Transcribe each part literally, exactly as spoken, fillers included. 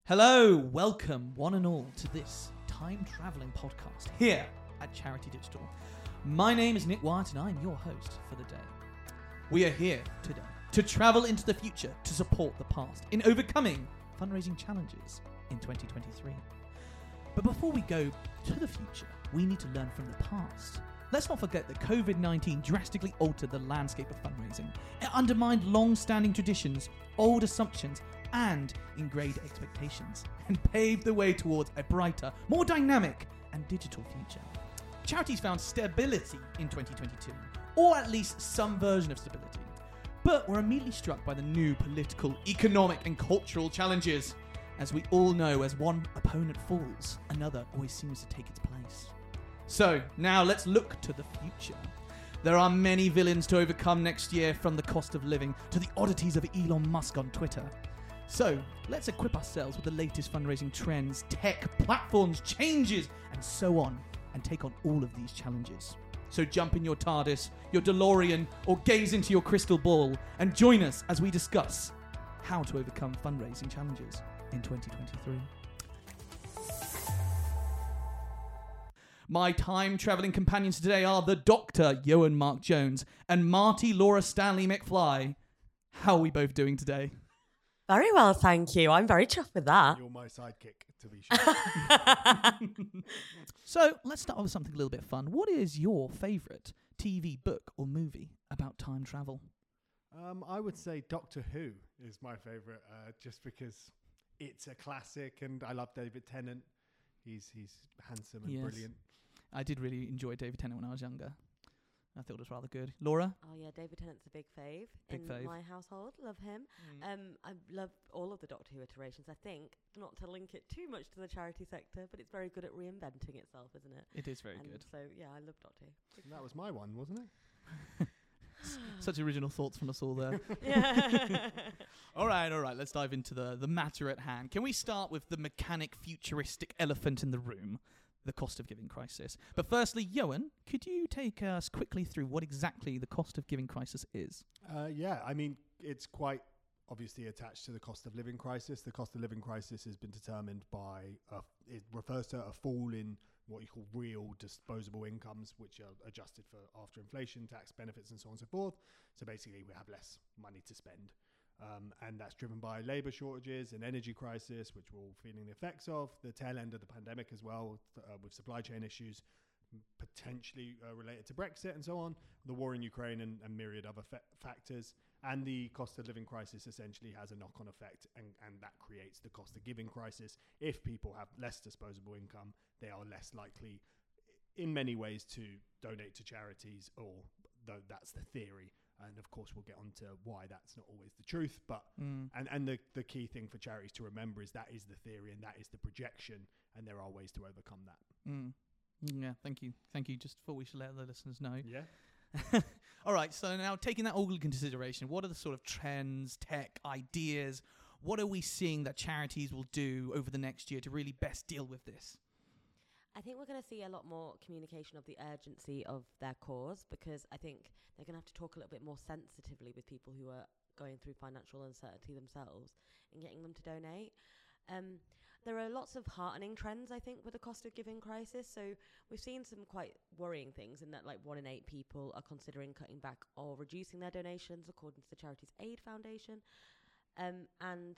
Hello, welcome one and all to this time-travelling podcast here at Charity Digital. My name is Nick Wyatt and I'm your host for the day. We are here today to travel into the future to support the past in overcoming fundraising challenges in twenty twenty-three. But before we go to the future, we need to learn from the past. Let's not forget that covid nineteen drastically altered the landscape of fundraising. It undermined long-standing traditions, old assumptions, and ingrained expectations, and paved the way towards a brighter, more dynamic, and digital future. Charities found stability in twenty twenty-two, or at least some version of stability, but were immediately struck by the new political, economic, and cultural challenges. As we all know, as one opponent falls, another always seems to take its place. So, now let's look to the future. There are many villains to overcome next year, from the cost of living to the oddities of Elon Musk on Twitter. So, let's equip ourselves with the latest fundraising trends, tech, platforms, changes, and so on, and take on all of these challenges. So jump in your TARDIS, your DeLorean, or gaze into your crystal ball, and join us as we discuss how to overcome fundraising challenges in twenty twenty-three. My time-travelling companions today are the Doctor Johan Mark Jones and Marty Laura Stanley McFly. How are we both doing today? Very well, thank you. I'm very chuffed with that. You're my sidekick, to be sure. So, let's start with something a little bit fun. What is your favourite T V, book, or movie about time travel? um, I would say Doctor Who is my favourite, uh, just because it's a classic, and I love David Tennant. He's he's handsome and Yes. brilliant. I did really enjoy David Tennant when I was younger. I thought it was rather good. Laura? Oh yeah, David Tennant's a big fave Big in fave. my household. Love him. Um, I love all of the Doctor Who iterations. I think, not to link it too much to the charity sector, but it's very good at reinventing itself, isn't it? It is very and good. So yeah, I love Doctor Who. Big And that fan. was my one, wasn't it? Such original thoughts from us all there. Yeah. all right, all right. Let's dive into the, the matter at hand. Can we start with the mechanic, futuristic elephant in the room, the cost of giving crisis? But firstly, Johan, could you take us quickly through what exactly the cost of giving crisis is? Uh, yeah, I mean, it's quite obviously attached to the cost of living crisis. The cost of living crisis has been determined by, a, it refers to a fall in what you call real disposable incomes, which are adjusted for after inflation, tax benefits, and so on and so forth. So basically, we have less money to spend. Um, and that's driven by labour shortages and energy crisis, which we're all feeling the effects of. The tail end of the pandemic as well, uh, with supply chain issues, potentially uh, related to Brexit and so on, the war in Ukraine and, and myriad other fa- factors. And the cost of living crisis essentially has a knock-on effect, and, and that creates the cost of giving crisis. If people have less disposable income, they are less likely, in many ways, to donate to charities, or though that's the theory. And of course, we'll get on to why that's not always the truth. But Mm. and, and the, the key thing for charities to remember is that is the theory and that is the projection, and there are ways to overcome that. Mm. Yeah, thank you. Thank you. Just before we should let the listeners know. Yeah. All right, so now taking that all into consideration, what are the sort of trends, tech, ideas? What are we seeing that charities will do over the next year to really best deal with this? I think we're going to see a lot more communication of the urgency of their cause, because I think they're going to have to talk a little bit more sensitively with people who are going through financial uncertainty themselves and getting them to donate. Um, there are lots of heartening trends, I think, with the cost of giving crisis. So we've seen some quite worrying things in that, like, one in eight people are considering cutting back or reducing their donations, according to the Charities Aid Foundation. Um, and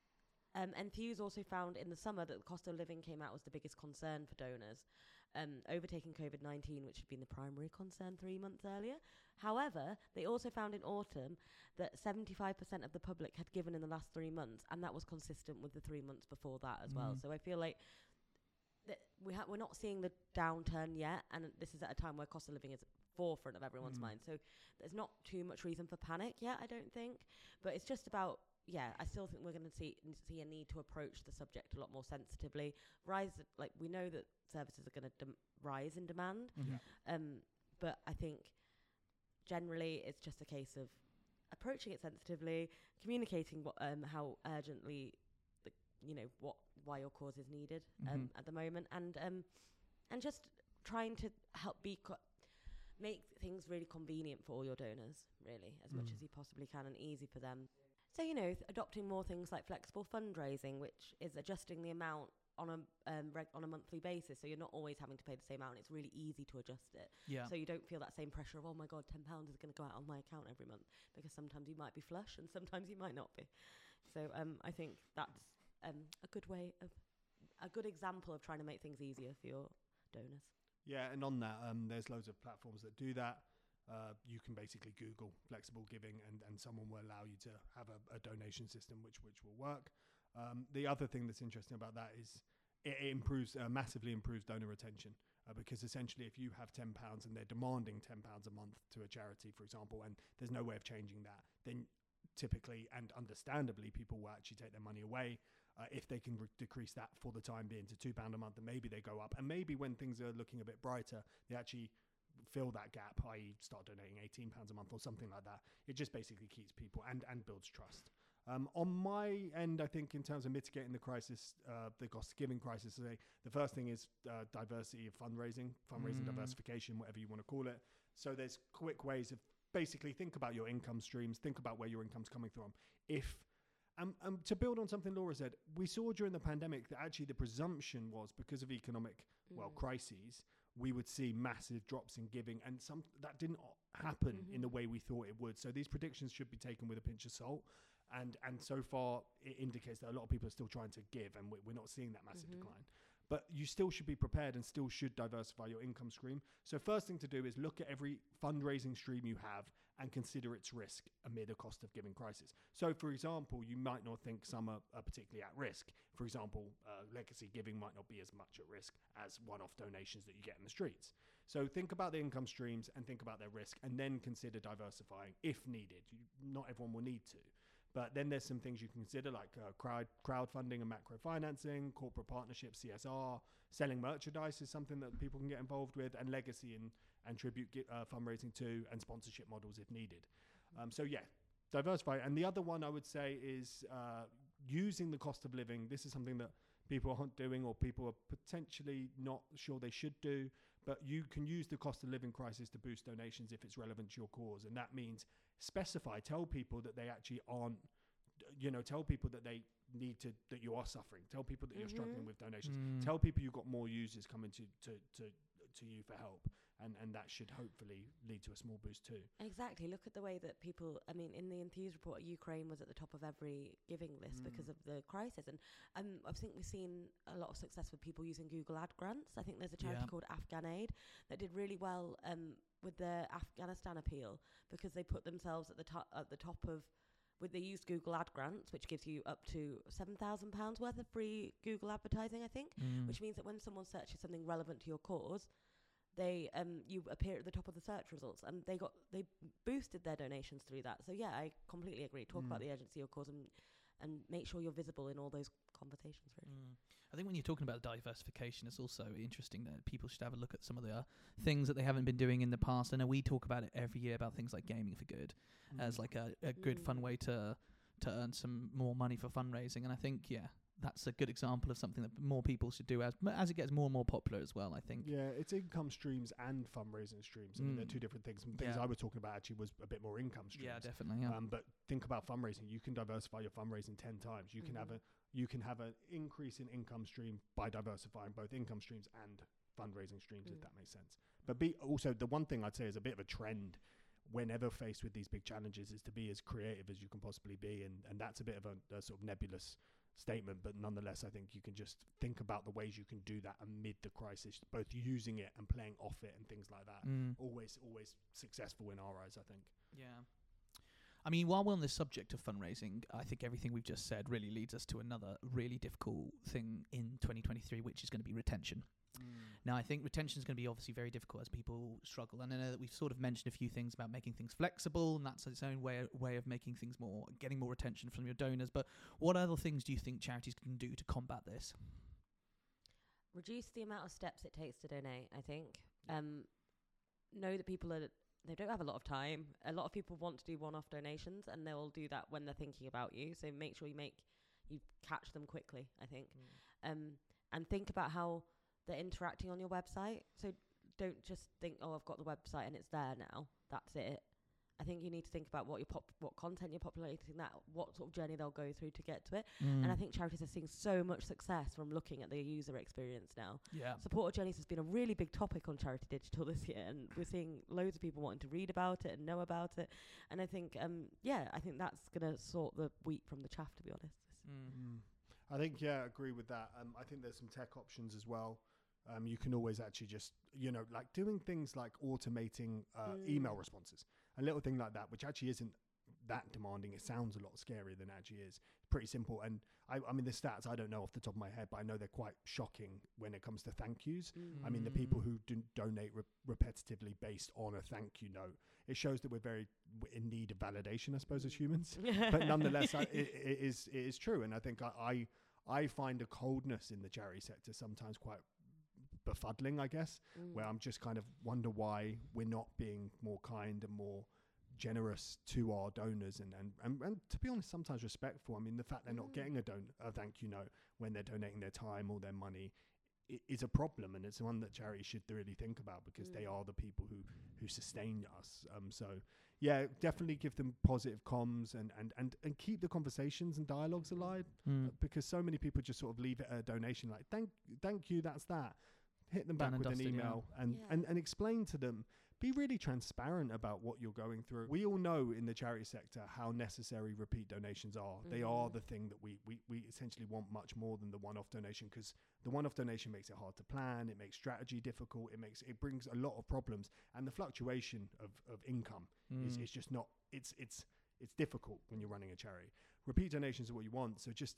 Um, Enthuse also found in the summer that the cost of living came out as the biggest concern for donors, um, overtaking covid nineteen, which had been the primary concern three months earlier. However, they also found in autumn that seventy-five percent of the public had given in the last three months, and that was consistent with the three months before that as mm. well. So I feel like that we ha- we're not seeing the downturn yet, and this is at a time where cost of living is forefront of everyone's mm. mind. So there's not too much reason for panic yet, I don't think. But it's just about, yeah, I still think we're going to see see a need to approach the subject a lot more sensitively. Rise, like, we know that services are going to dem- rise in demand, Mm-hmm. um, but I think generally it's just a case of approaching it sensitively, communicating what um, how urgently, the, you know, what why your cause is needed um, Mm-hmm. at the moment, and um, and just trying to help be. Co- make things really convenient for all your donors, really, as mm. much as you possibly can, and easy for them. So, you know, th- adopting more things like flexible fundraising, which is adjusting the amount on a um, reg- on a monthly basis, so you're not always having to pay the same amount. It's really easy to adjust it, Yeah. so you don't feel that same pressure of, oh my god, ten pounds is going to go out on my account every month, because sometimes you might be flush and sometimes you might not be. So um, I think that's um, a good way of a good example of trying to make things easier for your donors. Yeah, and on that, um, there's loads of platforms that do that. Uh, you can basically Google flexible giving, and, and someone will allow you to have a, a donation system which which will work. Um, the other thing that's interesting about that is it, it improves, uh, massively improves donor retention, uh, because essentially if you have ten pounds and they're demanding ten pounds a month to a charity, for example, and there's no way of changing that, then typically and understandably people will actually take their money away. Uh, if they can re- decrease that for the time being to two pounds a month, and maybe they go up, and maybe when things are looking a bit brighter, they actually fill that gap, that is start donating eighteen pounds a month or something like that. It just basically keeps people and, and builds trust. Um, on my end, I think in terms of mitigating the crisis, uh, the cost of giving crisis, today, the first thing is uh, diversity of fundraising, fundraising Mm. diversification, whatever you want to call it. So there's quick ways of basically think about your income streams, think about where your income's coming from. If Um, um, to build on something Laura said, we saw during the pandemic that actually the presumption was because of economic, well, Mm. crises, we would see massive drops in giving, and some that didn't happen Mhm. in the way we thought it would. So these predictions should be taken with a pinch of salt. And and so far, it indicates that a lot of people are still trying to give, and we- we're not seeing that massive Mhm. decline. But you still should be prepared and still should diversify your income stream. So first thing to do is look at every fundraising stream you have and consider its risk amid a cost of giving crisis. So for example, you might not think some are, are particularly at risk. For example, uh, legacy giving might not be as much at risk as one-off donations that you get in the streets. So think about the income streams and think about their risk, and then consider diversifying if needed. You, not everyone will need to. But then there's some things you can consider, like uh, crowd crowdfunding and macro financing, corporate partnerships, C S R, selling merchandise is something that people can get involved with, and legacy and, and tribute gi- uh, fundraising too, and sponsorship models if needed. Um, so yeah, diversify. And the other one I would say is uh, using the cost of living. This is something that people aren't doing, or people are potentially not sure they should do, but you can use the cost of living crisis to boost donations if it's relevant to your cause. And that means specify, tell people that they actually aren't, you know, tell people that they need to, that you are suffering, tell people that you're struggling Mhm. with donations, Mm. tell people you've got more users coming to, to, to, to you for help. And, and that should hopefully lead to a small boost too. Exactly. Look at the way that people, I mean, in the Enthuse report, Ukraine was at the top of every giving list Mm. because of the crisis. And um, I think we've seen a lot of success with people using Google Ad grants. I think there's a charity Yeah. called Afghan Aid that did really well um, with their Afghanistan appeal, because they put themselves at the top at the top of, with they used Google Ad grants, which gives you up to seven thousand pounds worth of free Google advertising, I think, Mm. which means that when someone searches something relevant to your cause, they um you appear at the top of the search results, and they got they boosted their donations through that. So yeah, I completely agree. Talk Mm. about the urgency of your cause, and and make sure you're visible in all those conversations, really. Mm. I think when you're talking about diversification, it's also interesting that people should have a look at some of the uh, things that they haven't been doing in the past. I know we talk about it every year about things like Gaming for Good as like a, a good fun Mm. way to to earn some more money for fundraising. And I think, yeah, that's a good example of something that more people should do as as it gets more and more popular as well, I think. Yeah, it's income streams and fundraising streams. I mean, they're Mm. two different things. Some things Yeah. I was talking about actually was a bit more income streams. Yeah, definitely. Yeah. Um, but think about fundraising. You can diversify your fundraising ten times. You can have Mhm. a you can have an increase in income stream by diversifying both income streams and fundraising streams, if Mm. that makes sense. But be also the one thing I'd say is a bit of a trend whenever faced with these big challenges is to be as creative as you can possibly be, and and that's a bit of a, a sort of nebulous statement, but nonetheless, I think you can just think about the ways you can do that amid the crisis, both using it and playing off it and things like that. Mm. Always, always successful in our eyes, I think. Yeah. I mean, while we're on this subject of fundraising, I think everything we've just said really leads us to another really difficult thing in twenty twenty-three, which is going to be retention. Now, I think retention is going to be obviously very difficult as people struggle. And I know that we've sort of mentioned a few things about making things flexible, and that's its own way, way of making things more, getting more attention from your donors. But what other things do you think charities can do to combat this? Reduce the amount of steps it takes to donate, I think. Um, know that people are, they don't have a lot of time. A lot of people want to do one-off donations, and they'll do that when they're thinking about you. So make sure you make, you catch them quickly, I think. Um, and think about how they're interacting on your website. So don't just think, oh, I've got the website and it's there now. That's it. I think you need to think about what your pop, what content you're populating, that what sort of journey they'll go through to get to it. Mm. And I think charities are seeing so much success from looking at the user experience now. yeah. Supporter journeys has been a really big topic on Charity Digital this year, and we're seeing loads of people wanting to read about it and know about it. And I think, um, yeah, I think that's going to sort the wheat from the chaff, to be honest. Mm. Mm. I think, yeah, I agree with that. Um, I think there's some tech options as well. Um, you can always actually just, you know, like doing things like automating uh, Mm. email responses, a little thing like that, which actually isn't that demanding. It sounds a lot scarier than it actually is. Pretty simple. And I, I mean, the stats, I don't know off the top of my head, but I know they're quite shocking when it comes to thank yous. Mm. I mean, the people who do donate re- repetitively based on a thank you note, it shows that we're very w- in need of validation, I suppose, as humans. But nonetheless, I, it, it is it is true. And I think I, I I find a coldness in the charity sector sometimes quite befuddling, I guess, Mm. where I'm just kind of wonder why we're not being more kind and more generous to our donors and, and, and, and to be honest, sometimes respectful. I mean, the fact they're not Mm. getting a, don- a thank you note when they're donating their time or their money i- is a problem, and it's one that charities should really think about because they Mm. are the people who, who sustain us. Um, so, yeah, definitely give them positive comms and, and, and, and keep the conversations and dialogues alive Mm. uh, because so many people just sort of leave it at a donation like, thank thank you, that's that. Hit them Done back and with an dusted, yeah. email and, Yeah. and, and explain to them. Be really transparent about what you're going through. We all know in the charity sector how necessary repeat donations are. They are Mhm. the thing that we, we, we essentially want much more than the one-off donation, because the one-off donation makes it hard to plan. It makes strategy difficult. It makes it brings a lot of problems, and the fluctuation of, of income is, Mm. is just not. It's it's it's difficult when you're running a charity. Repeat donations are what you want. So just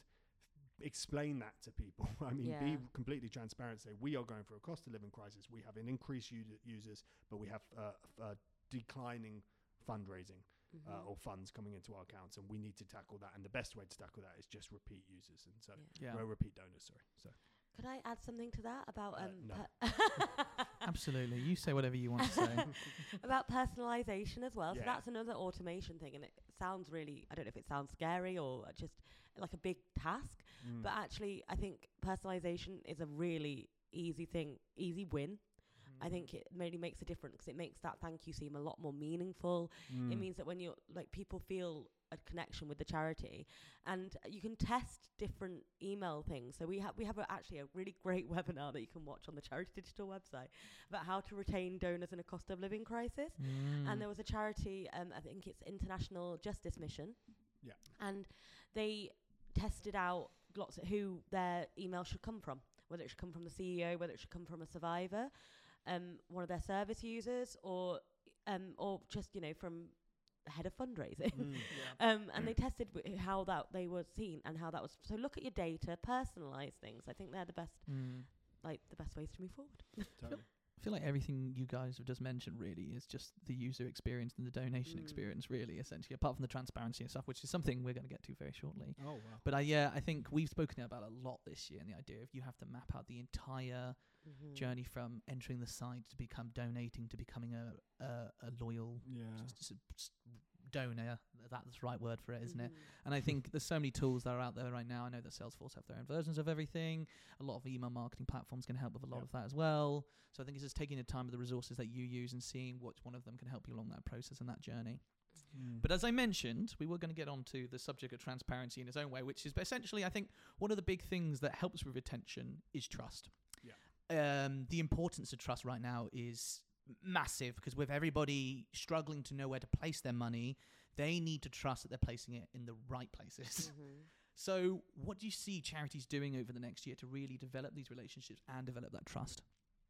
explain that to people. I mean, be Yeah. completely transparent. Say we are going through a cost of living crisis. We have an increased u- users, but we have uh, f- uh, declining fundraising uh, Mhm. or funds coming into our accounts, and we need to tackle that. And the best way to tackle that is just repeat users, and so Yeah. Yeah. well, repeat donors. Sorry. So Could I add something to that about Uh, um no. per- Absolutely. You say whatever you want to say. about personalization as well? So Yeah. that's another automation thing, and it sounds really, I don't know if it sounds scary or just like a big task, mm. but actually I think personalization is a really easy thing, easy win. I think it really makes a difference because it makes that thank you seem a lot more meaningful. Mm. It means that when you're like, people feel a connection with the charity, and you can test different email things. So we have we have a, actually a really great webinar that you can watch on the Charity Digital website about how to retain donors in a cost of living crisis. Mm. And there was a charity, um, I think it's International Justice Mission. Yeah. And they tested out lots of who their email should come from, whether it should come from the C E O, whether it should come from a survivor, um, one of their service users, or um, or just, you know, from the head of fundraising. Mm. Yeah. Um, and they tested w- how that they were seen and how that was. So look at your data, personalize things. I think they're the best, Mm. like the best ways to move forward. Totally. I feel like everything you guys have just mentioned really is just the user experience and the donation Mm. experience, really, essentially, apart from the transparency and stuff, which is something we're going to get to very shortly. Oh wow. But I, yeah, I think we've spoken about a lot this year, and the idea of you have to map out the entire Mm-hmm. journey from entering the site to become donating to becoming a a, a loyal Yeah. s- s- s- donor. That's the right word for it, isn't it? Mhm. And I think there's so many tools that are out there right now. I know that Salesforce have their own versions of everything. A lot of email marketing platforms can help with a lot Yep. of that as well. So I think it's just taking the time with the resources that you use and seeing which one of them can help you along that process and that journey. Mm. But as I mentioned, we were going to get on to the subject of transparency in its own way, which is essentially, I think, one of the big things that helps with retention is trust. Yeah. Um, the importance of trust right now is massive because with everybody struggling to know where to place their money, they need to trust that they're placing it in the right places. Mhm. So what do you see charities doing over the next year to really develop these relationships and develop that trust?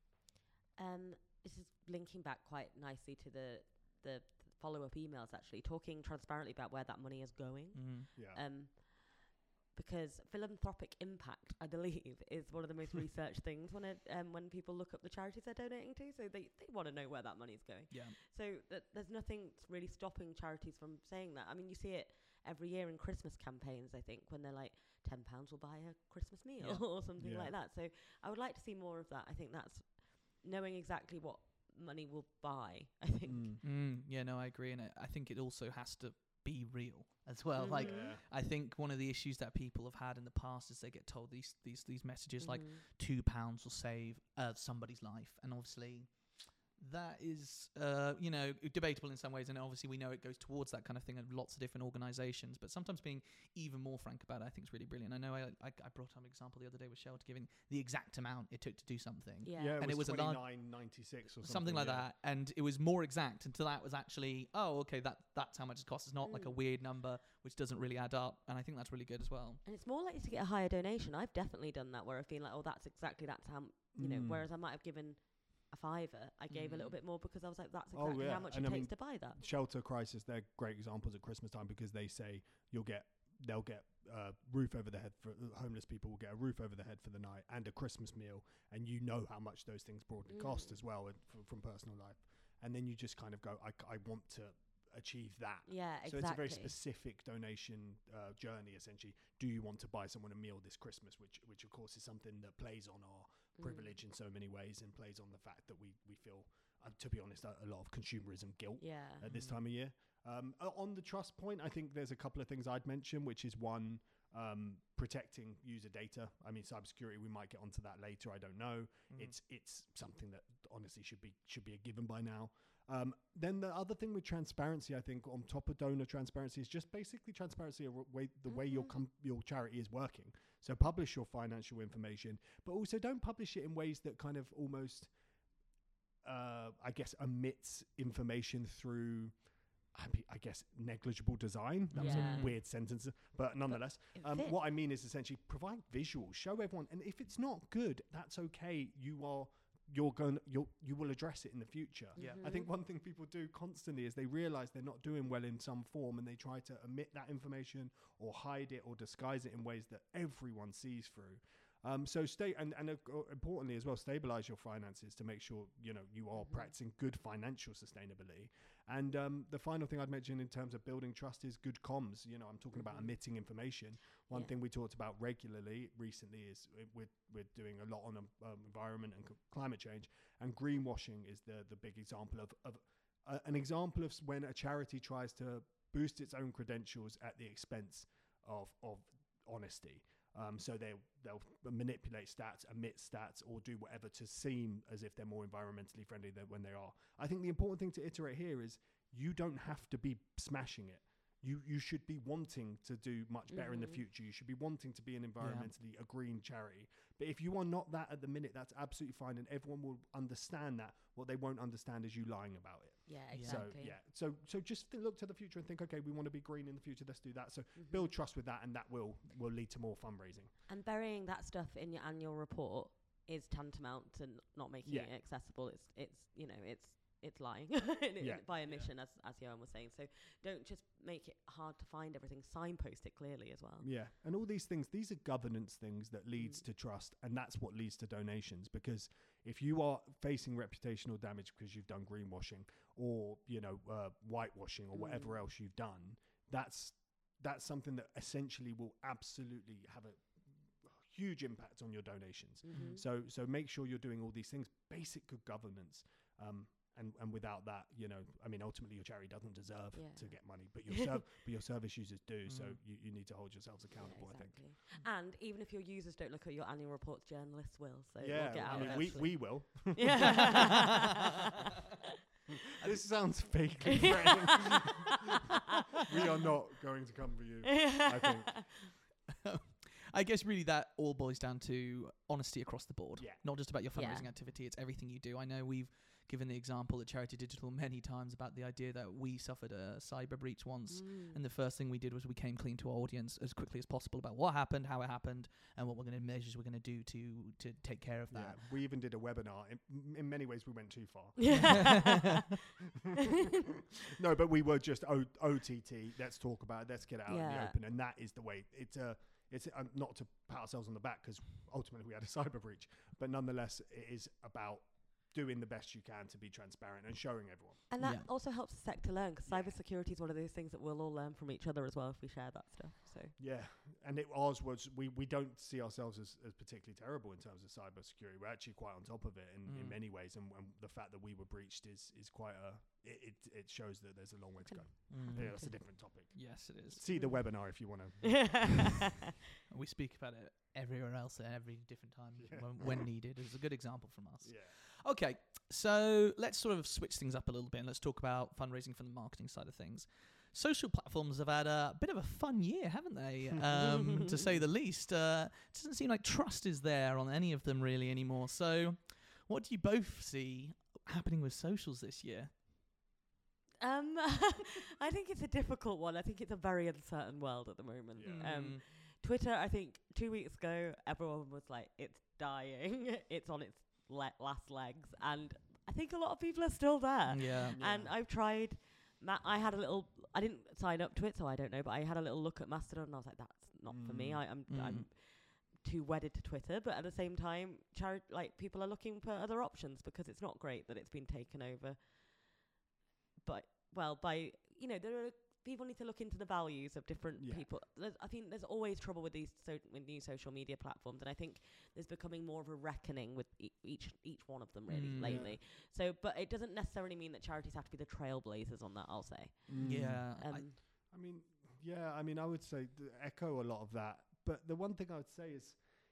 Um, this is linking back quite nicely to the the follow-up emails, actually talking transparently about where that money is going. Mm. Yeah. Um, because philanthropic impact, I believe, is one of the most researched things when it, um, when people look up the charities they're donating to. So they, they want to know where that money's going. Yeah. So th- there's nothing really stopping charities from saying that. I mean, you see it every year in Christmas campaigns, I think, when they're like, ten pounds will buy a Christmas meal Yeah. or something Yeah. like that. So I would like to see more of that. I think that's knowing exactly what money will buy, I think. Mm. Mm, yeah, no, I agree. And I, I think it also has to be real as well. Like, Mhm. Yeah. I think one of the issues that people have had in the past is they get told these these these messages like Mhm. two pounds will save uh, somebody's life, and obviously that is, uh, you know, debatable in some ways, and obviously we know it goes towards that kind of thing in lots of different organisations. But sometimes being even more frank about it, I think is really brilliant. I know I, I, I brought up an example the other day with Shelter giving the exact amount it took to do something, Yeah. Yeah, it And was, it was a large- twenty-nine ninety-six or something, something like yeah. that, and it was more exact until that was actually, oh, okay, that that's how much it costs. It's not like a Mm. weird number which doesn't really add up, and I think that's really good as well. And it's more likely to get a higher donation. I've definitely done that where I've been like, oh, that's exactly that's how m- you know. Mm. Whereas I might have given a fiver, I gave a little Mm. bit more because I was like, that's Oh, exactly yeah. how much And it I takes mean, to buy that. Shelter Crisis, they're great examples at Christmas time because they say you'll get they'll get uh, roof over the head for homeless people will get a roof over the head for the night and a Christmas meal, and you know how much those things broadly cost Mm. as well, and f- from personal life, and then you just kind of go, I, c- I want to achieve that. Yeah, So exactly. it's a very specific donation uh, journey. Essentially, do you want to buy someone a meal this Christmas, which which of course is something that plays on our Mm. privilege in so many ways and plays on the fact that we we feel, uh, to be honest, a, a lot of consumerism guilt Yeah. at this Mhm. time of year. Um, o- on the trust point, I think there's a couple of things I'd mention, which is one, um, protecting user data. I mean, cybersecurity, we might get onto that later. I don't know. Mm. It's it's something that honestly should be should be a given by now. Um, then the other thing with transparency, I think, on top of donor transparency, is just basically transparency of way, the way your Mhm. com- your charity is working. So publish your financial information, but also don't publish it in ways that kind of almost, uh, I guess, omits information through, I, mean, I guess, negligible design. That was Yeah. a weird sentence, but nonetheless. It Um, fits. what I mean is essentially provide visuals, show everyone, and if it's not good, that's okay. You are you're going you'll you will address it in the future. Yeah. I think Mhm. one thing people do constantly is they realize they're not doing well in some form, and they try to omit that information or hide it or disguise it in ways that everyone sees through. Um, so stay and and uh, uh, importantly as well, stabilize your finances to make sure you know you are Mhm. practicing good financial sustainability. And um, the final thing I'd mention in terms of building trust is good comms. You know, I'm talking about Mhm. omitting information. One Yeah. thing we talked about regularly recently is uh, we're we're doing a lot on um, um, environment and c- climate change, and greenwashing is the the big example of of uh, an example of s- when a charity tries to boost its own credentials at the expense of of honesty. Um, so they they'll manipulate stats, omit stats, or do whatever to seem as if they're more environmentally friendly than when they are. I think the important thing to iterate here is you don't have to be smashing it. You you should be wanting to do much better in the Mhm. future. You should be wanting to be an environmentally a green charity. But if you are not that at the minute, that's absolutely fine, and everyone will understand that. What they won't understand is you lying about it. Yeah, Yeah. exactly. So yeah, so so just th- look to the future and think, okay, we want to be green in the future. Let's do that. So Mhm. build trust with that, and that will will lead to more fundraising. And burying that stuff in your annual report is tantamount to n- not making Yeah. it accessible. It's it's you know it's it's lying in, in- Yeah. by omission, as as Johan was saying. So don't just make it hard to find everything. Signpost it clearly as well. Yeah, and all these things, these are governance things that leads Mm. to trust, and that's what leads to donations. Because if you are facing reputational damage because you've done greenwashing or you know uh, whitewashing or whatever Mm. else you've done, that's that's something that essentially will absolutely have a huge impact on your donations. Mhm. So so make sure you're doing all these things, basic good governance. Um, and, and without that, you know, I mean, ultimately your charity doesn't deserve Yeah. to get money, but your serv- but your service users do. So Mhm. you, you need to hold yourselves Yeah, accountable. I think. exactly. And even if your users don't look at your annual reports, journalists will. So Yeah, we'll get I out mean, we, eventually. we will. Yeah. This sounds vaguely threatening. We are not going to come for you. I think. I guess really that all boils down to honesty across the board. Yeah. Not just about your Yeah. fundraising activity, it's everything you do. I know we've given the example at Charity Digital many times about the idea that we suffered a cyber breach once. Mm. And the first thing we did was we came clean to our audience as quickly as possible about what happened, how it happened, and what we're going to measures we're going to do to to take care of Yeah, that. we even did a webinar. In, in many ways, we went too far. No, but we were just o- O T T. Let's talk about it. Let's get it out in the Yeah. open, and that is the way. It's a. It's uh, not to pat ourselves on the back because ultimately we had a cyber breach, but nonetheless, it is about doing the best you can to be transparent and showing everyone. And that Yeah. also helps the sector learn because Yeah. cybersecurity is one of those things that we'll all learn from each other as well if we share that stuff. So Yeah, and it ours was we, we don't see ourselves as, as particularly terrible in terms of cybersecurity. We're actually quite on top of it in, Mm. in many ways, and, and the fact that we were breached is is quite a it it, it shows that there's a long way to go. Mm. Yeah, that's a different topic. Yes, it is. See the webinar if you want to. We speak about it everywhere else at every different time Yeah. when, when needed. It's a good example from us. Yeah. Okay, so let's sort of switch things up a little bit and let's talk about fundraising from the marketing side of things. Social platforms have had a bit of a fun year, haven't they? Um, to say the least. Uh, it doesn't seem like trust is there on any of them really anymore. So, what do you both see happening with socials this year? um, I think it's a difficult one. I think it's a very uncertain world at the moment. Yeah. Um, Twitter, I think two weeks ago, everyone was like, it's dying. It's on its le- last legs. And I think a lot of people are still there. yeah. And I've tried, ma- I had a little, I didn't sign up to it, so I don't know, but I had a little look at Mastodon and I was like, that's not for me. Mm. I, I'm, Mm. I'm too wedded to Twitter. But at the same time, chari- like people are looking for other options because it's not great that it's been taken over. But, well, by, you know, there are, people need to look into the values of different Yeah. people. There's, I think there's always trouble with these so, with new social media platforms, and I think there's becoming more of a reckoning with e- each each one of them really Mm. lately. So, but it doesn't necessarily mean that charities have to be the trailblazers on that. I'll say. Mm. Yeah. Um, I, I mean, yeah, I mean, I would say th- echo a lot of that. But the one thing I would say is,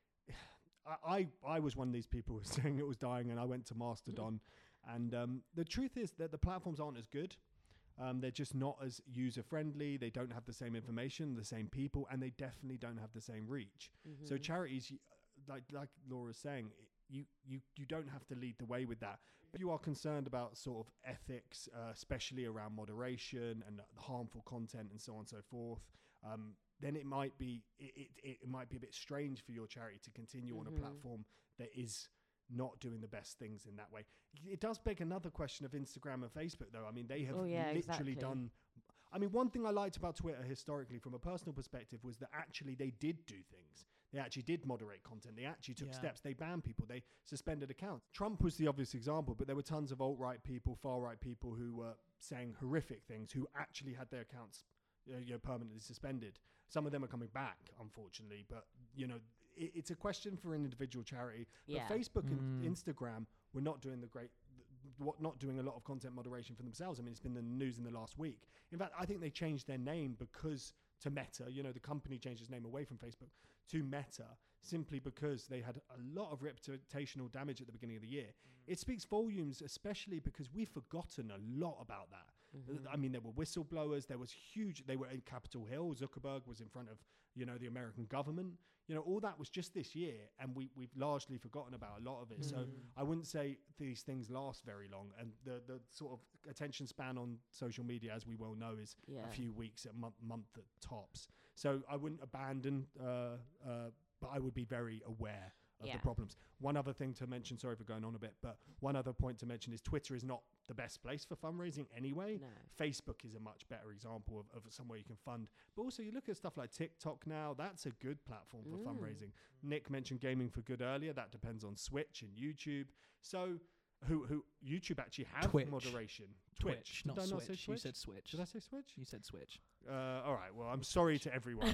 I I, I was one of these people who was saying it was dying, and I went to Mastodon, and um, the truth is that the platforms aren't as good. Um, they're just not as user friendly. They don't have the same information, the same people, and they definitely don't have the same reach. So mhm. charities, y- like like Laura's saying, i- you you you don't have to lead the way with that. If you are concerned about sort of ethics, uh, especially around moderation and harmful content and so on and so forth, um, then it might be it, it, it might be a bit strange for your charity to continue on a Mhm. platform that is not doing the best things in that way. It does beg another question of Instagram and Facebook, though. I mean, they have Oh, yeah, literally exactly. done. I mean, one thing I liked about Twitter historically, from a personal perspective, was that actually they did do things. They actually did moderate content. They actually took Yeah. steps. They banned people. They suspended accounts. Trump was the obvious example, but there were tons of alt-right people, far-right people who were saying horrific things, who actually had their accounts uh, you know, permanently suspended. Some of them are coming back, unfortunately, but you know, it, it's a question for an individual charity. Yeah. But Facebook Mm. and Instagram were not doing the great, th- what not doing a lot of content moderation for themselves. I mean, it's been in the news in the last week. In fact, I think they changed their name because to Meta, you know, the company changed its name away from Facebook to Meta simply because they had a lot of reputational damage at the beginning of the year. It speaks volumes, especially because we've forgotten a lot about that. Mhm. I mean, there were whistleblowers. There was huge. They were in Capitol Hill. Zuckerberg was in front of, you know, the American government. You know, all that was just this year, and we we've largely forgotten about a lot of it. So Mhm. I wouldn't say these things last very long. And the the sort of attention span on social media, as we well know, is Yeah. a few weeks, a month, month at tops. So I wouldn't abandon, uh, uh, but I would be very aware of Yeah. the problems. One other thing to mention, sorry for going on a bit, but one other point to mention is Twitter is not the best place for fundraising anyway. No. Facebook is a much better example of, of somewhere you can fund. But also you look at stuff like TikTok now, that's a good platform for Mm. fundraising. Nick mentioned Gaming for Good earlier. That depends on Switch and YouTube. So who who YouTube actually have Twitch. moderation. Twitch, Twitch. not Did I Switch. not say You Switch? said Switch. Did I say Switch? You said Switch. Uh, all right. Well, I'm sorry to everyone.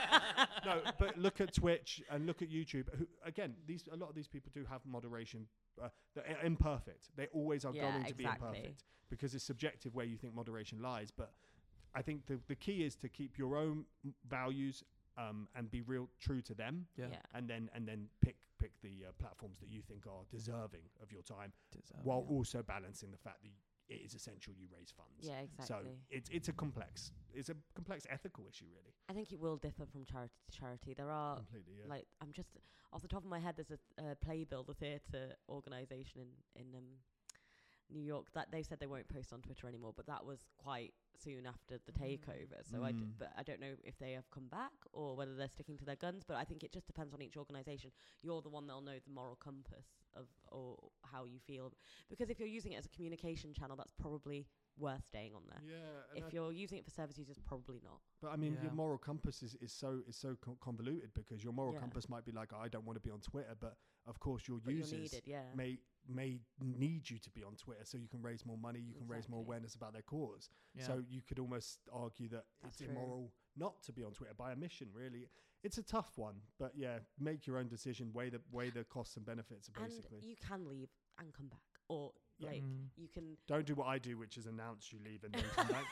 No, but look at Twitch and look at YouTube. Who, again, these a lot of these people do have moderation. Uh, they're imperfect. They always are Yeah, going to exactly. be imperfect because it's subjective where you think moderation lies. But I think the the key is to keep your own m- values um, and be real true to them, Yeah. Yeah. and then and then pick pick the uh, platforms that you think are deserving of your time, Deserve, while yeah. also balancing the fact that y- it is essential you raise funds. Yeah, exactly. So it's it's a complex it's a complex ethical issue, really. I think it will differ from charity to charity. There are Completely, yeah. like I'm just off the top of my head. There's a uh, Playbill, the theatre organisation in in um, New York, that they said they won't post on Twitter anymore, but that was quite soon after the takeover. So I d- Mm. but I don't know if they have come back or whether they're sticking to their guns. But I think it just depends on each organisation. You're the one that'll know the moral compass of or how you feel, because if you're using it as a communication channel, that's probably worth staying on there. Yeah, and If I- you're using it for service users, probably not. but I mean, Yeah. your moral compass is, is so is so co- convoluted because your moral Yeah. compass might be like, I don't want to be on Twitter, but of course your But you're users needed, yeah. may may need you to be on Twitter so you can raise more money, you can raise more Exactly. awareness about their cause. Yeah. So also you could almost argue that That's it's true. immoral not to be on Twitter by omission. Really, it's a tough one, but yeah, make your own decision. Weigh the weigh the costs and benefits. Basically, And you can leave and come back, or Yeah. like Mm. you can. don't do what I do, which is announce you leave and then come back.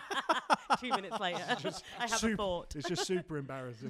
Two minutes later, Just I have super- a thought. It's just super embarrassing.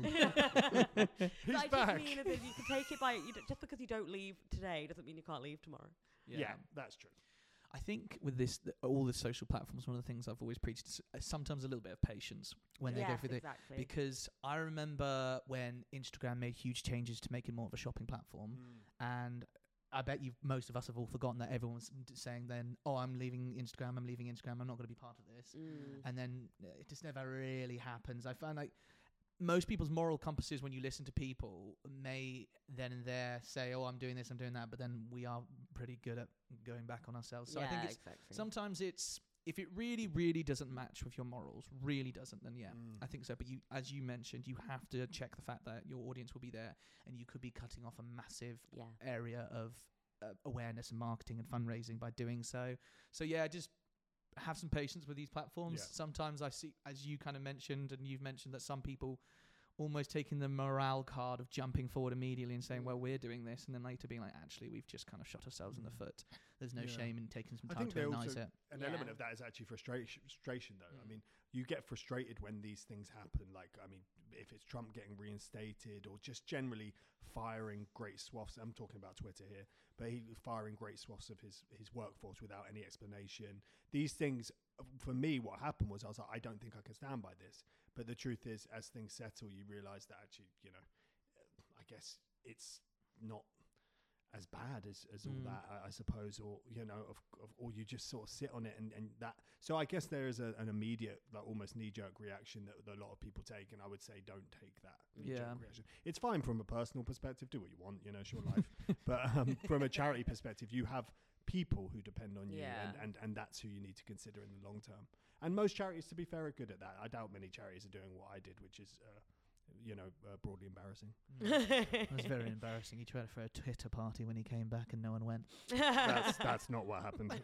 But He's I back. just mean is that you can take it by you d- just because you don't leave today doesn't mean you can't leave tomorrow. Yeah. that's true. I think with this, th- all the social platforms, one of the things I've always preached is uh, sometimes a little bit of patience when they go yes, through the. exactly. Because I remember when Instagram made huge changes to make it more of a shopping platform, and I bet you most of us have all forgotten that everyone's d- saying then, "Oh, I'm leaving Instagram. I'm leaving Instagram. I'm not going to be part of this." Mm. And then uh, it just never really happens. I find like most people's moral compasses, when you listen to people, may then and there say, "Oh, I'm doing this, I'm doing that," but then we are pretty good at going back on ourselves. So yeah, I think it's exactly. sometimes it's if it really, really doesn't match with your morals, really doesn't, then yeah, Mm. I think so. But you, as you mentioned, you have to check the fact that your audience will be there, and you could be cutting off a massive yeah. area of uh, awareness and marketing and fundraising by doing so. So yeah, just have some patience with these platforms. Yeah. Sometimes I see, as you kind of mentioned, and you've mentioned that some people almost taking the morale card of jumping forward immediately and saying, well, we're doing this, and then later being like, actually, we've just kind of shot ourselves in the foot. There's no Yeah. shame in taking some I time think to they analyse also- it. An Yeah. element of that is actually frustration, frustration though. I Mm. mean, you get frustrated when these things happen. Like, I mean, if it's Trump getting reinstated or just generally firing great swaths, I'm talking about Twitter here, but he firing great swaths of his, his workforce without any explanation. These things, for me, what happened was I was like, I don't think I can stand by this. But the truth is, as things settle, you realize that actually, you know, I guess it's not as bad as, as all Mm. that, I, I suppose, or, you know, of, of, or you just sort of sit on it and, and that. So I guess there is a, an immediate, like almost knee-jerk reaction that, that a lot of people take, and I would say don't take that knee-jerk Yeah. reaction. It's fine from a personal perspective, do what you want, you know, it's your life. But um, from a charity perspective, you have people who depend on you, Yeah. and, and, and that's who you need to consider in the long term. And most charities, to be fair, are good at that. I doubt many charities are doing what I did, which is, uh, you know, uh, broadly embarrassing. It was very embarrassing. He tried for a Twitter party when he came back and no one went. That's that's not what happened.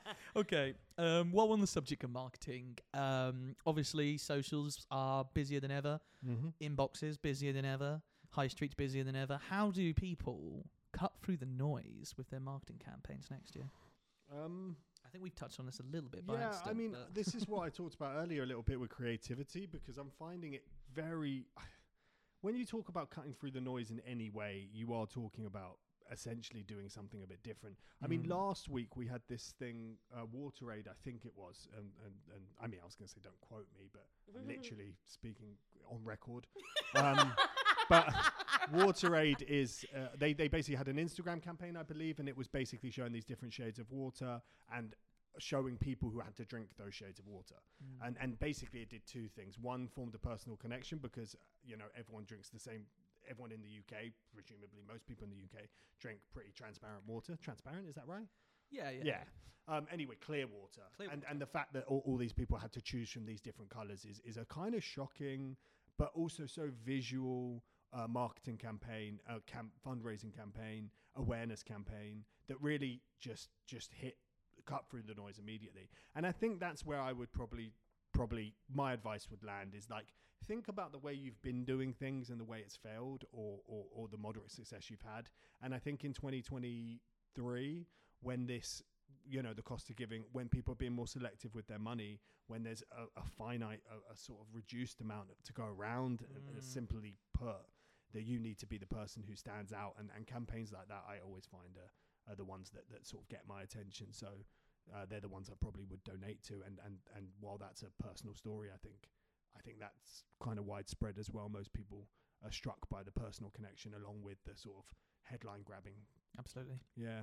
Okay. Um, while we're on the subject of marketing, um, obviously socials are busier than ever. Mm-hmm. Inboxes busier than ever. High streets busier than ever. How do people cut through the noise with their marketing campaigns next year? Um, I think we've touched on this a little bit by yeah, accident. I mean, but- this is what I talked about earlier a little bit with creativity, because I'm finding it very. When you talk about cutting through the noise in any way, you are talking about essentially doing something a bit different. I mean, Mm. last week we had this thing, uh, WaterAid, I think it was, and, and, and I mean, I was going to say don't quote me, but I'm literally speaking on record. Um, but WaterAid is, uh, they, they basically had an Instagram campaign, I believe, and it was basically showing these different shades of water and showing people who had to drink those shades of water. Mm. And and basically it did two things. One, formed a personal connection because, you know, everyone drinks the same, everyone in the U K, presumably most people in the U K, drink pretty transparent water. Transparent, is that right? yeah, yeah. Yeah. Um, anyway, clear water. Clear and water. and the fact that all, all these people had to choose from these different colours is, is a kind of shocking, but also so visual uh, marketing campaign, uh, camp fundraising campaign, awareness campaign that really just just hit, cut through the noise immediately. And I think that's where I would probably, probably my advice would land is like, think about the way you've been doing things and the way it's failed, or, or, or the moderate success you've had. And I think in twenty twenty-three, when this, you know, the cost of giving, when people are being more selective with their money, when there's a, a finite, a, a sort of reduced amount to go around, Mm. uh, simply put, that you need to be the person who stands out. And, and campaigns like that, I always find are, are the ones that, that sort of get my attention. So uh, they're the ones I probably would donate to. And, and, and while that's a personal story, I think I think that's kind of widespread as well. Most people are struck by the personal connection along with the sort of headline grabbing. Absolutely. Yeah.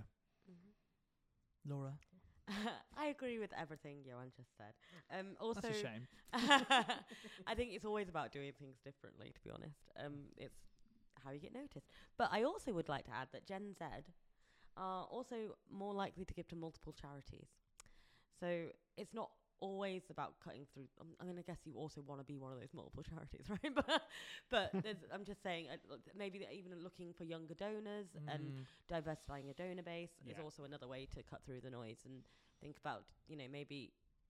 Mhm. Laura, I agree with everything Johan just said. Um, also, that's a shame. I think it's always about doing things differently, to be honest. Um, it's how you get noticed. But I also would like to add that Gen Z are also more likely to give to multiple charities. So it's not always about cutting through. Um, I mean, I guess you also want to be one of those multiple charities, right? but but there's, I'm just saying, uh, look, maybe that even looking for younger donors and Mm. diversifying your donor base is Yeah. also another way to cut through the noise and think about, you know, maybe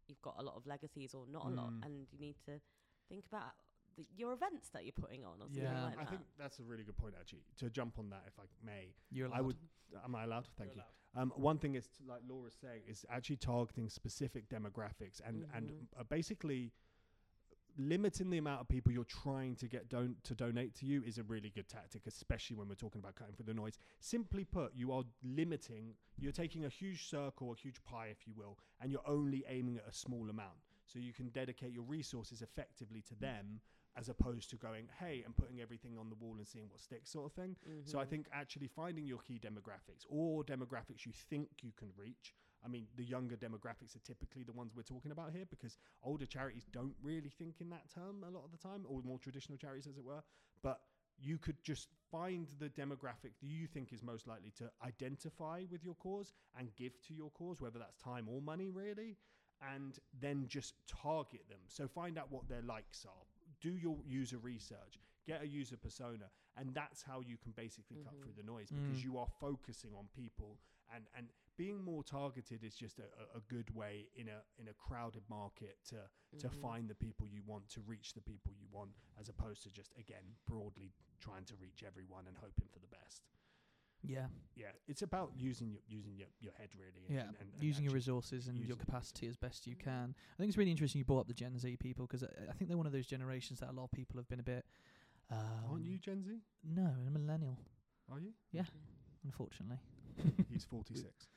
you've got a lot of legacies or not a lot, Mm. and you need to think about the, your events that you're putting on or something Yeah. like I that. think that's a really good point, actually. To jump on that, if I may, You're I allowed. would. Am I allowed? Thank You're you. Um, one thing is, like Laura's saying, is actually targeting specific demographics and and Mhm. uh, basically limiting the amount of people you're trying to get don- to donate to you is a really good tactic, especially when we're talking about cutting through the noise. Simply put, you are limiting. You're taking a huge circle, a huge pie, if you will, and you're only aiming at a small amount. So you can dedicate your resources effectively to them, as opposed to going, hey, and putting everything on the wall and seeing what sticks, sort of thing. So I Mhm. think actually finding your key demographics or demographics you think you can reach. I mean, the younger demographics are typically the ones we're talking about here, because older charities don't really think in that term a lot of the time, or more traditional charities, as it were. But you could just find the demographic that you think is most likely to identify with your cause and give to your cause, whether that's time or money, really, and then just target them. So find out what their likes are. Do your user research, get a user persona, and that's how you can basically cut Mhm. through the noise, because Mm. you are focusing on people, and, and being more targeted is just a, a, a good way in a in a crowded market to to Mhm. find the people you want, to reach the people you want, as opposed to just, again, broadly trying to reach everyone and hoping for the best. Yeah. Yeah, it's about using your using your, your head, really. And, Yeah, and, and, and using your actually- resources and using your it, capacity as best you can. I think it's really interesting you brought up the Gen Z people, because I, I think they're one of those generations that a lot of people have been a bit. Um, Aren't you Gen Z? No, I'm a millennial, Are you? Yeah. unfortunately. He's forty-six.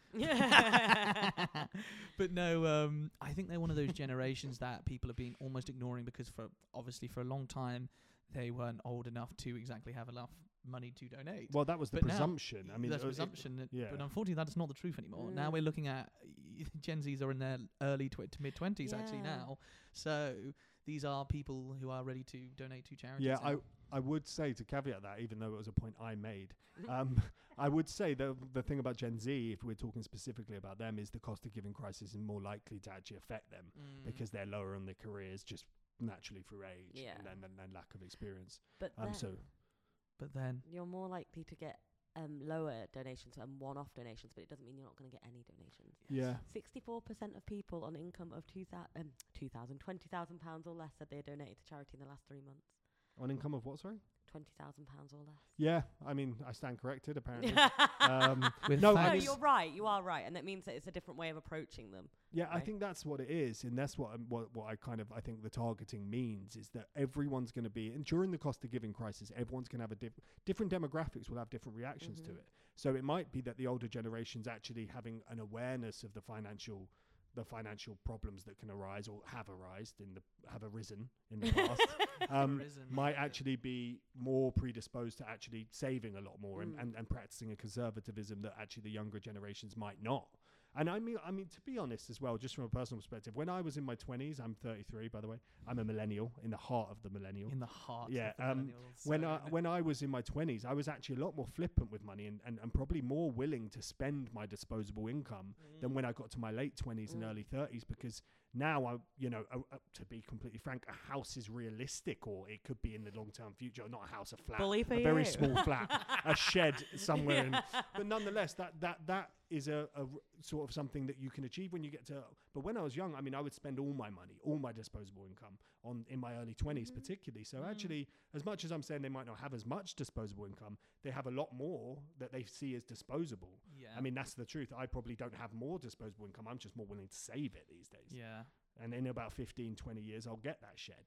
But no, um, I think they're one of those generations that people are being almost ignoring, because for obviously for a long time they weren't old enough to exactly have enough money to donate. Well, that was the But now- presumption. I mean, that's uh, it- presumption, that- yeah. but unfortunately that is not the truth anymore. Now Mm. we're looking at Gen Zs are in their early tw- to mid twenties actually Yeah. now. So these are people who are ready to donate to charities. Yeah, I now. I would say, to caveat that, even though it was a point I made, um, I would say the the thing about Gen Z, if we're talking specifically about them, is the cost of giving crisis is more likely to actually affect them, Mm. because they're lower in their careers just naturally through age Yeah. and, and, and, and lack of experience. But Um, then so But then you're more likely to get um, lower donations and one-off donations, but it doesn't mean you're not going to get any donations. yeah, sixty-four percent of people on income of two thousand, um, two thousand, twenty thousand pounds or less said they donated to charity in the last three months. on income of what? Sorry. twenty thousand pounds or less. Yeah, I mean, I stand corrected apparently. um, with no, No, I facts, mean, you're right. You are right, and that means that it's a different way of approaching them. Yeah, I Right. think that's what it is, and that's what I'm, what what I kind of I think the targeting means is that everyone's going to be, and during the cost of giving crisis, everyone's going to have a diff- different demographics will have different reactions to Mhm. it. So it might be that the older generations actually having an awareness of the financial the financial problems that can arise or have arisen in the have arisen in the past um, Arisen, might yeah. actually be more predisposed to actually saving a lot more and, Mm. and, and practicing a conservatism that actually the younger generations might not. And I mean, I mean, to be honest as well, just from a personal perspective, when I was in my twenties, I'm thirty-three, by the way. I'm a millennial, in the heart of the millennial. in the heart. Yeah, of the um, millennials When I zone. when I was in my twenties, I was actually a lot more flippant with money and, and, and probably more willing to spend my disposable income than when I got to my late twenties and Mm. early thirties, because now I, you know, uh, uh, to be completely frank, a house is realistic, or it could be in the long term future. Not a house, a flat, Bully for a very you. small flat, a shed somewhere. In, but nonetheless, that that that is a, a r- sort of something that you can achieve when you get to. But when I was young, I mean, I would spend all my money, all my disposable income on in my early twenties, Mhm. particularly. So Mm. actually, as much as I'm saying they might not have as much disposable income, they have a lot more that they see as disposable. yeah. I mean, that's the truth. I probably don't have more disposable income. I'm just more willing to save it these days. yeah. And in about fifteen, twenty years, I'll get that shed.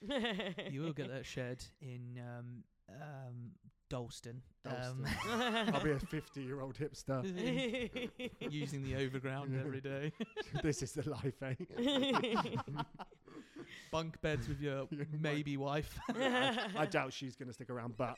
You will get that shed in um, um, Dalston. Um, I'll be a fifty-year-old hipster. using the overground Yeah. every day. This is the life, eh? Bunk beds with your Yeah, right. maybe wife. I, I doubt she's going to stick around, but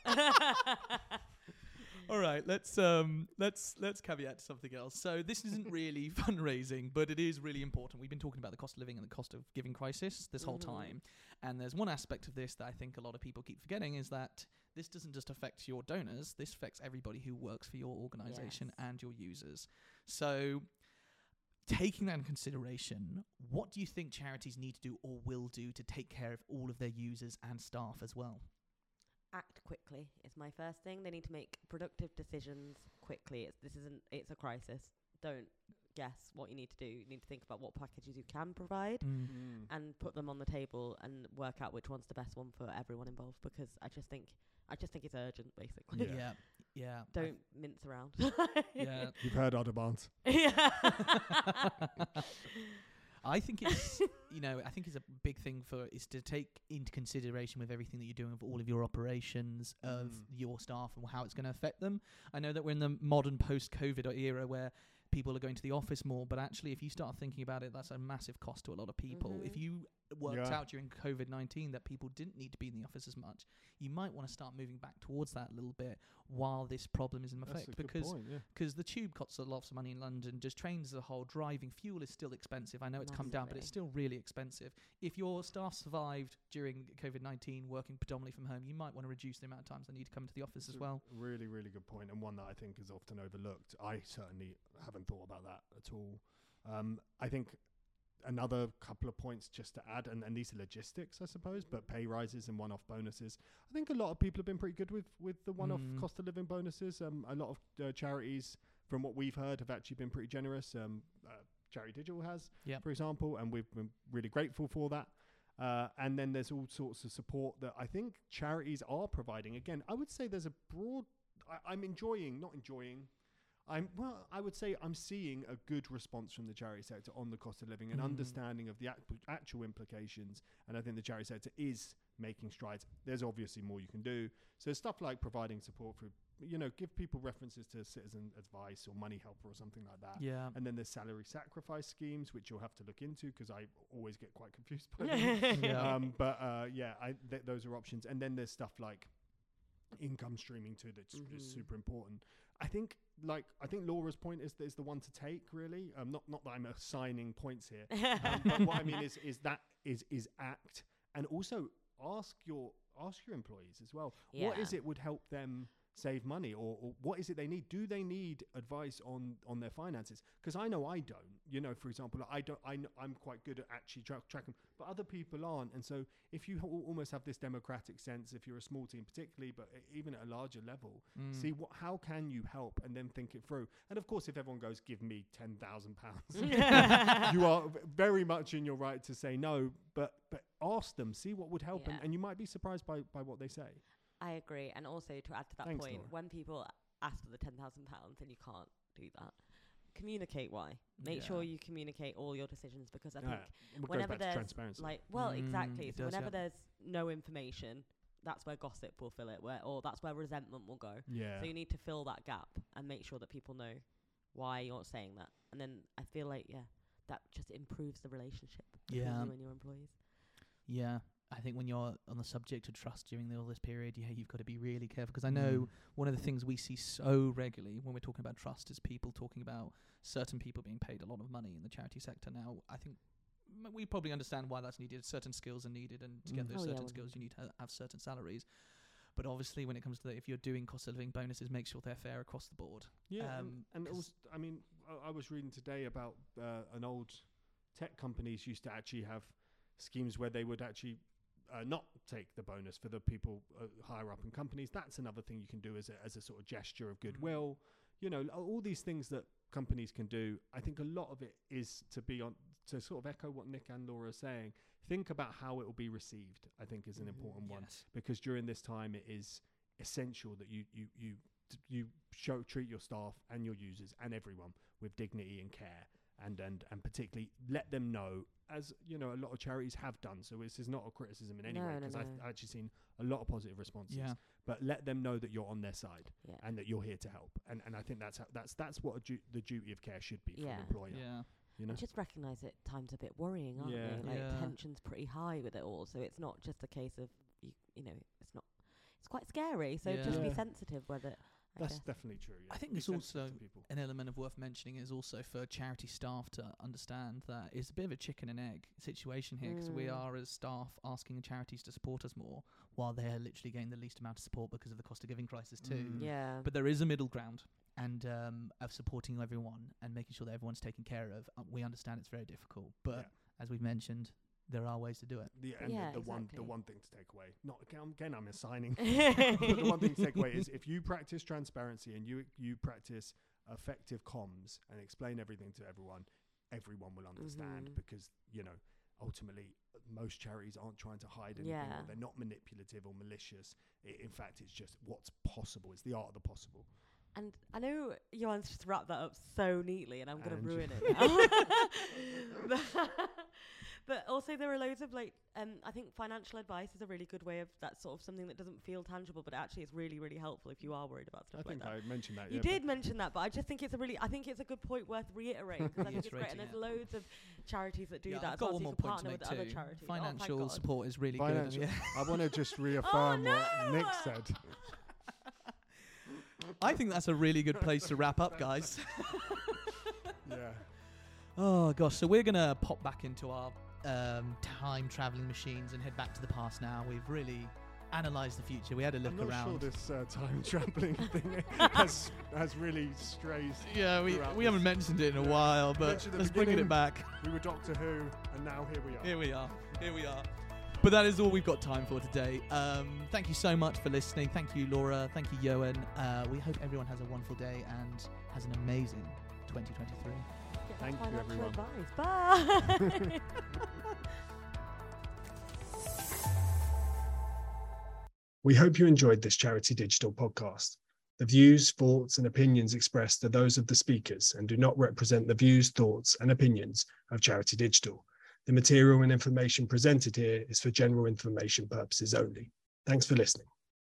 All right, let's um, let's let's caveat to something else. So this isn't really fundraising, but it is really important. We've been talking about the cost of living and the cost of giving crisis this whole Mhm. time, and there's one aspect of this that I think a lot of people keep forgetting is that this doesn't just affect your donors. This affects everybody who works for your organization Yes. and your users. So, taking that in consideration, what do you think charities need to do or will do to take care of all of their users and staff as well? Act quickly is my first thing. They need to make productive decisions quickly. It's this isn't it's a crisis. Don't guess what you need to do. You need to think about what packages you can provide Mm. Mm. and put them on the table and work out which one's the best one for everyone involved. Because I just think, I just think it's urgent, basically. Yeah. Yeah, yeah. I- Don't mince around. yeah. You've heard our demands. yeah. I think it's, you know, I think it's a big thing for is to take into consideration with everything that you're doing with all of your operations of Mm. your staff and how it's going to affect them. I know that we're in the modern post-COVID era where people are going to the office more, but actually, if you start thinking about it, that's a massive cost to a lot of people. Mhm. If you worked Yeah. out during COVID nineteen that people didn't need to be in the office as much, you might want to start moving back towards that a little bit while this problem is in That's effect. a good Because point, yeah. because the tube costs a lot of money in London, just trains as a whole, driving, fuel is still expensive. I know it's come down, but it's Massively. still really expensive. If your staff survived during COVID nineteen working predominantly from home, you might want to reduce the amount of times they need to come to the office It's as a well. Really, really good point, and one that I think is often overlooked. I certainly haven't thought about that at all. Um, I think another couple of points just to add, and, and these are logistics, I suppose, but pay rises and one-off bonuses. I think a lot of people have been pretty good with, with the one-off Mm. cost of living bonuses. Um, a lot of uh, charities, from what we've heard, have actually been pretty generous. Um, uh, Charity Digital has, Yep. for example, and we've been really grateful for that. Uh, and then there's all sorts of support that I think charities are providing. Again, I would say there's a broad. I, I'm enjoying, not enjoying. I'm well. I would say I'm seeing a good response from the charity sector on the cost of living and Mm. understanding of the act- actual implications. And I think the charity sector is making strides. There's obviously more you can do. So stuff like providing support for, you know, give people references to Citizen Advice or Money Helper or something like that. Yeah. And then there's salary sacrifice schemes, which you'll have to look into because I always get quite confused by them. Yeah. Um, but uh, yeah, I, th- those are options. And then there's stuff like income streaming too that's Mhm. is super important. I think, like, I think Laura's point is is the one to take. Really, um, not not that I'm assigning points here, um, but what I mean is is that is is act and also ask your ask your employees as well. What is Yeah. it would help them save money, or, or what is it they need? Do they need advice on on their finances? Because I know I don't. You know, for example, I don't. I kn- I'm quite good at actually tra- tracking, but other people aren't. And so, if you al- almost have this democratic sense, if you're a small team, particularly, but e- even at a larger level, Mm. see what how can you help, and then think it through. And of course, if everyone goes, give me ten thousand pounds, you are v- very much in your right to say no. But but ask them, see what would help, and, Yeah. and you might be surprised by by what they say. I agree. And also to add to that Thanks, point, Laura. when people ask for the ten thousand pounds and you can't do that, communicate why. Make Yeah. sure you communicate all your decisions, because I Yeah, think it goes whenever back to there's transparency. like, well, Mm, exactly. it So does, whenever yeah. there's no information, that's where gossip will fill it, where or that's where resentment will go. yeah. So you need to fill that gap and make sure that people know why you're saying that. And then I feel like, yeah, that just improves the relationship between Yeah. you and your employees. Yeah, I think when you're on the subject of trust during the, all this period, yeah, you've got to be really careful. Because I know Mm. one of the things we see so regularly when we're talking about trust is people talking about certain people being paid a lot of money in the charity sector. Now, I think m- we probably understand why that's needed. Certain skills are needed, and to get Mm. those Oh, yeah, certain skills, you need to ha- have certain salaries. But obviously, when it comes to the, if you're doing cost of living bonuses, make sure they're fair across the board. Yeah, Um, and, and 'cause- also, I mean, I, I was reading today about uh, an old tech companies used to actually have schemes where they would actually uh, not take the bonus for the people uh, higher up in companies. That's another thing you can do as a, as a sort of gesture of goodwill. You know, l- all these things that companies can do. I think a lot of it is to be on, to sort of echo what Nick and Laura are saying. Think about how it will be received, I think is an Mhm. important one. Yes. Because during this time it is essential that you you you d- you show treat your staff and your users and everyone with dignity and care, and and and particularly let them know, as you know, a lot of charities have done. So this is not a criticism in any No, way, no, because no. I've actually seen a lot of positive responses. Yeah. But let them know that you're on their side Yeah. and that you're here to help. And and I think that's how, that's that's what a du- the duty of care should be for Yeah. an employer. Yeah. You know. Just recognise that times are a bit worrying, aren't Yeah. they? Like Yeah. tension's pretty high with it all, so it's not just a case of you. You know, it's not. It's quite scary. So just be Yeah. sensitive with it. I That's guess. definitely true. Yeah. I think Be there's sensitive also to people. an element of worth mentioning is also for charity staff to understand that it's a bit of a chicken and egg situation here, because we Mm. are as staff asking charities to support us more while they're literally getting the least amount of support because of the cost of living crisis too. Mm. Yeah. But there is a middle ground, and um, of supporting everyone and making sure that everyone's taken care of. Uh, we understand it's very difficult, but Yeah. as we've mentioned, there are ways to do it. The, and Yeah, the, the one the exactly. one thing to take away, not again, again I'm assigning, but the one thing to take away is if you practice transparency and you you practice effective comms and explain everything to everyone, everyone will understand Mhm. because, you know, ultimately most charities aren't trying to hide anything. Yeah. Or they're not manipulative or malicious. I in fact, it's just what's possible. It's the art of the possible. And I know Johan's just wrapped that up so neatly, and I'm going to And ruin you- it now. but, but also there are loads of like, um, I think financial advice is a really good way of that sort of something that doesn't feel tangible, but actually it's really, really helpful if you are worried about stuff I like think that. I mentioned that. You yeah, did mention that, but I just think it's a really, I think it's a good point worth reiterating because I think it's great. And there's Reiterating, loads of charities that do Yeah, that. I've as got well, one so more you can point to partner make with other too. charities. Oh, thank Financial God. support is really Financial- good. Yeah. I want to just reaffirm no! what Nick said. I think that's a really good place to wrap up, guys. Yeah. Oh gosh, so we're gonna pop back into our um, time traveling machines and head back to the past now. We've really analysed the future. We had a look I'm not around. sure this uh, time traveling thing has has really strayed. Yeah, we throughout we this. haven't mentioned it in a Yeah. while, but Mentioned at the let's bring it beginning. back. We were Doctor Who, and now here we are. Here we are. Here we are. But that is all we've got time for today. Um, thank you so much for listening. Thank you, Laura. Thank you, Johan. Uh, we hope everyone has a wonderful day and has an amazing twenty twenty-three. Get that Thank you, financial everyone. advice. Bye. We hope you enjoyed this Charity Digital podcast. The views, thoughts, and opinions expressed are those of the speakers and do not represent the views, thoughts, and opinions of Charity Digital. The material and information presented here is for general information purposes only. Thanks for listening.